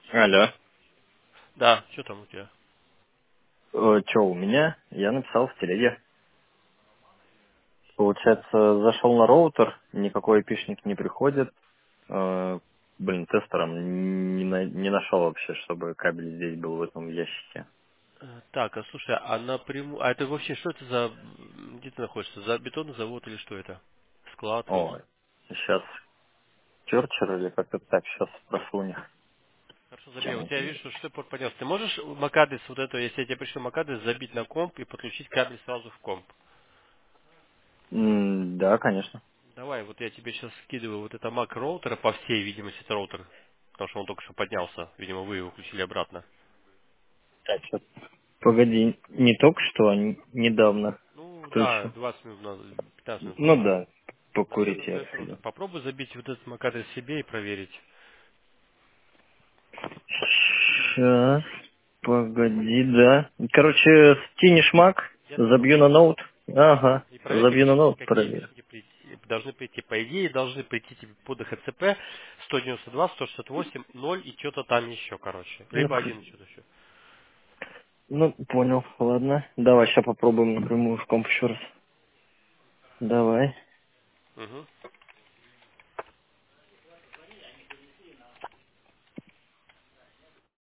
Алло. Да, что там у тебя? Что у меня? Я написал в телеге. Получается, зашел на роутер, никакой эпишник не приходит. Э, Тестером не нашел вообще, чтобы кабель здесь был в этом ящике. Так, а слушай, а напрямую... А это вообще что это за... Где ты находишься? За бетонный завод или что это? Склад? О, сейчас Черчер или как-то так, сейчас спрошу у них. Хорошо, забей. Чем Вот я это? вижу, что ты поднес. Ты можешь MAC-адрес вот это, если я тебе пришлю MAC-адрес, забить на комп и подключить кабель сразу в комп? Да, конечно. Давай, вот я тебе сейчас скидываю вот это MAC роутера, по всей видимости, это роутер. Потому что он только что поднялся. Видимо, вы его включили обратно. Так, щас. Погоди, не только что, а недавно Ну да, включил. 20 минут назад, 15 минут Ну назад. да, Да, вот покурить этот, я этот роутер. сходил. Попробуй забить вот этот MAC-адрес себе и проверить. Сейчас, погоди, да. Короче, скинешь мак, Я скинул забью на тебе. ноут. Ага, И проверь, забью на ноут, какие проверю. эпишники должны прийти. По идее, должны прийти тебе по ДХЦП 192, 168, 0 и что-то там еще, короче. Ну, Либо один что-то еще. ну, понял, ладно. Давай, сейчас попробуем напрямую в комп еще раз. Давай. Угу.